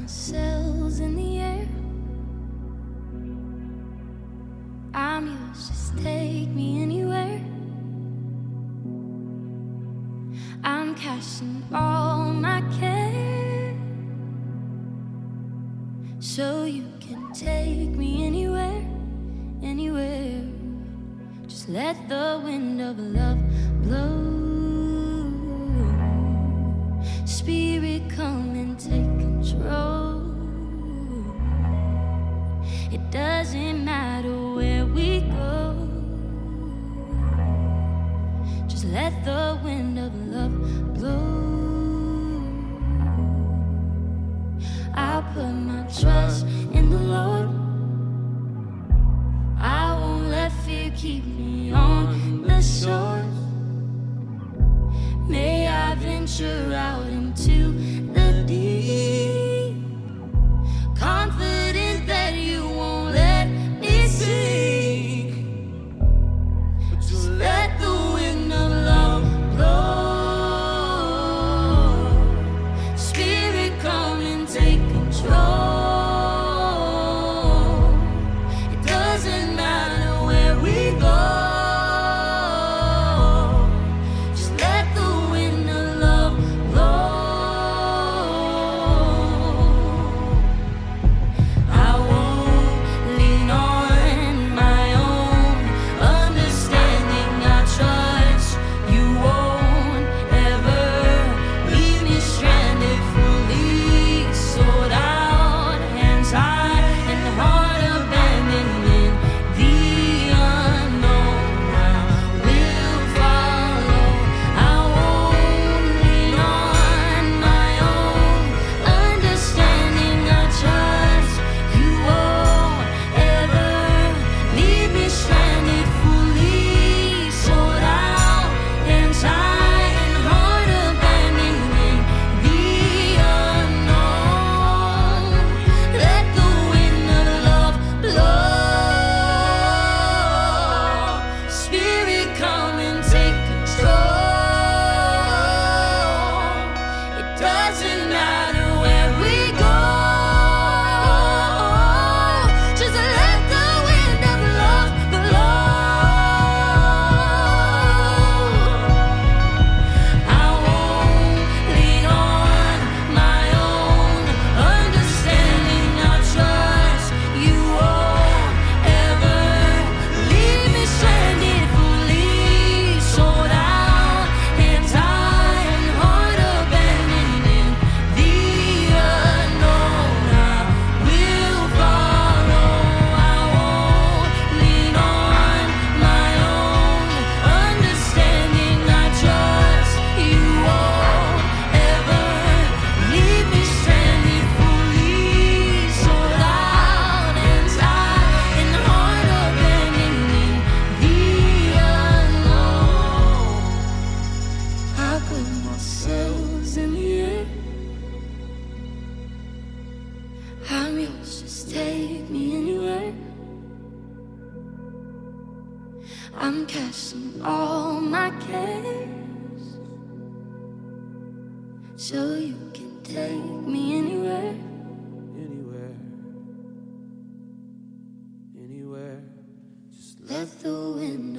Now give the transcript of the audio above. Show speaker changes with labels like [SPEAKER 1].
[SPEAKER 1] sails in the air. I'm yours, just take me anywhere. I'm cashing all my cares, so you can take me anywhere, anywhere. Just let the wind of love blow. Spirit, come and take control. It doesn't matter where we go. Just let the wind of love blow. I put my trust in the Lord. I won't let fear keep me on the shore. May I venture out into the deep, confident that you won't let me sink. Just let the wind of love blow. Spirit, come and take control. It doesn't matter where we go. Just let the wind of love blow. I won't lean on my own understanding. I trust you won't ever leave me stranded, fully sold out, hands high and heart abandoned in the unknown. I will follow. I won't lean on my own understanding. I trust you won't ever leave me stranded, fully sold out, hands high and heart abandoned in the unknown. Let the wind of love blow. Spirit, come and take control. It doesn't matter where we go. Just let the wind of love blow. I won't lean on my own understanding. I trust you won't ever leave me stranded, fully sold out, hands high and heart abandoned in the unknown. I will follow. I won't lean on my own understanding. I trust you won't ever leave me stranded, fully sold out, hands high and heart abandoned in the unknown. I put my sails in the air. I'm yours, just take me anywhere. I'm cashing all my cares, so you can take me anywhere.
[SPEAKER 2] Anywhere, anywhere, just
[SPEAKER 1] Let the wind